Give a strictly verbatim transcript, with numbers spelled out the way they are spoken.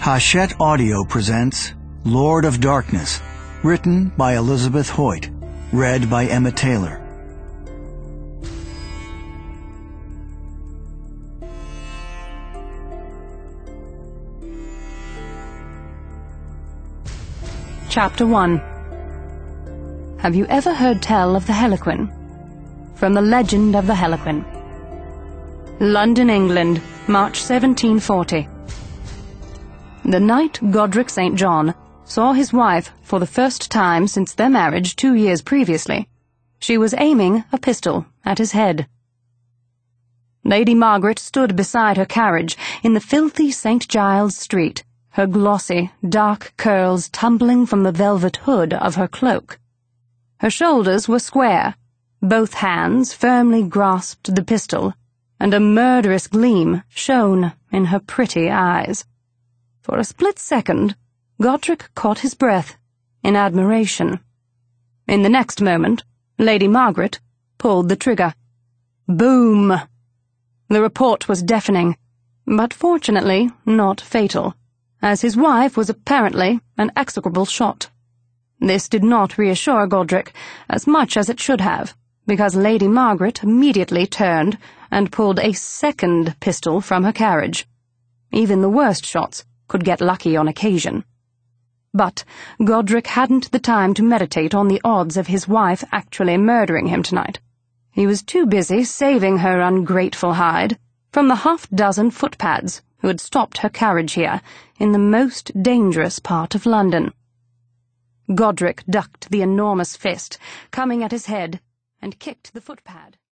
Hachette Audio presents Lord of Darkness, written by Elizabeth Hoyt, read by Emma Taylor. Chapter one. Have you ever heard tell of the Harlequin? From the legend of the Harlequin. London, England, March seventeen forty. The knight Godric Saint John saw his wife for the first time since their marriage two years previously. She was aiming a pistol at his head. Lady Margaret stood beside her carriage in the filthy Saint Giles Street, her glossy, dark curls tumbling from the velvet hood of her cloak. Her shoulders were square, both hands firmly grasped the pistol, and a murderous gleam shone in her pretty eyes. For a split second, Godric caught his breath in admiration. In the next moment, Lady Margaret pulled the trigger. Boom! The report was deafening, but fortunately not fatal, as his wife was apparently an execrable shot. This did not reassure Godric as much as it should have, because Lady Margaret immediately turned and pulled a second pistol from her carriage. Even the worst shots could get lucky on occasion. But Godric hadn't the time to meditate on the odds of his wife actually murdering him tonight. He was too busy saving her ungrateful hide from the half-dozen footpads who had stopped her carriage here in the most dangerous part of London. Godric ducked the enormous fist coming at his head and kicked the footpad.